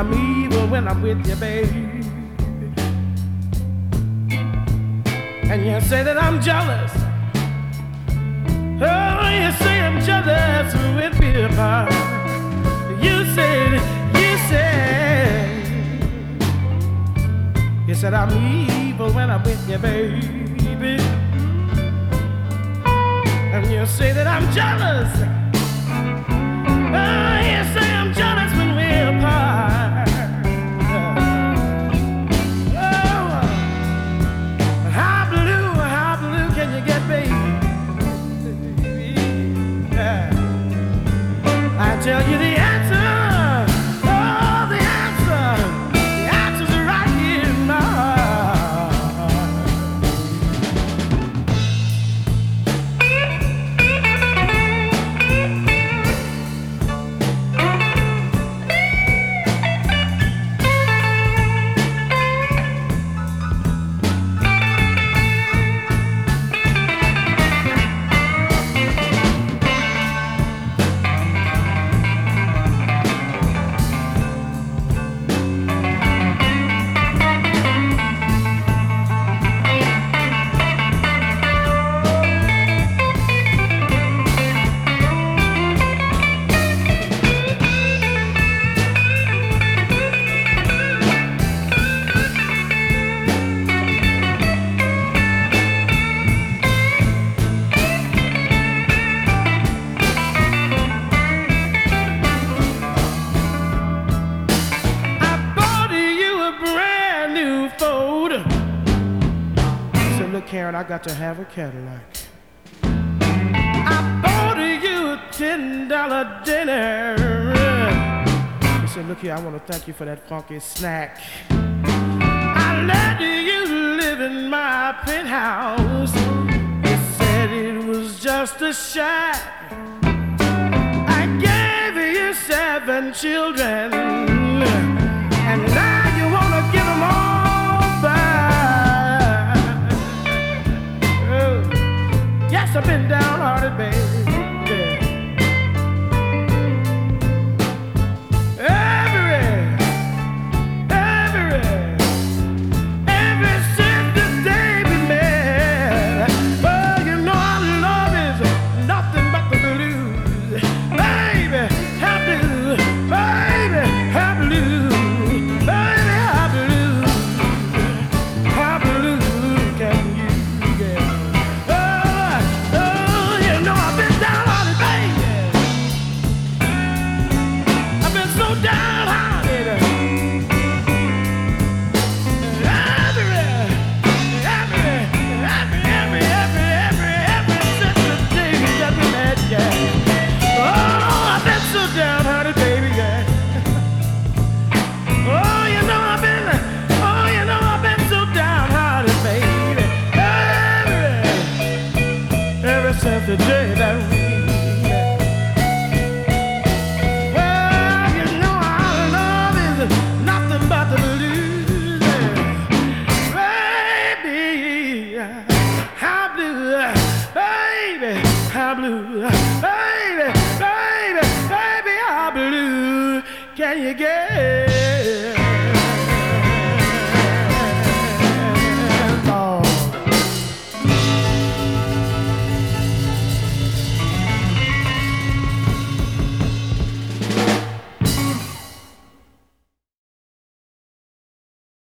I'm evil when I'm with you, baby. And you say that I'm jealous. Oh, you say I'm jealous with me apart. You said I'm evil when I'm with you, baby. And you say that I'm jealous. Oh, you say I'm jealous when we're apart. Oh, how blue can you get, baby? I tell you the answer. Oh, the answer's right here in my heart. Karen, I got to have a Cadillac. I bought you a $10 dinner. He said, look here, I want to thank you for that funky snack. I let you live in my penthouse. He said it was just a shack. I gave you 7 children, and now you want to give them all back. Yes, I've been downhearted, baby. Every since the day we met. Well, you know our love is nothing but the blues. Baby, how blue, baby, how blue, baby, how blue, how blue can you get? Since the day that we met. Well, you know our love is nothing but the blues. Baby, how blue, baby, how blue, baby, baby, baby, how blue can you get?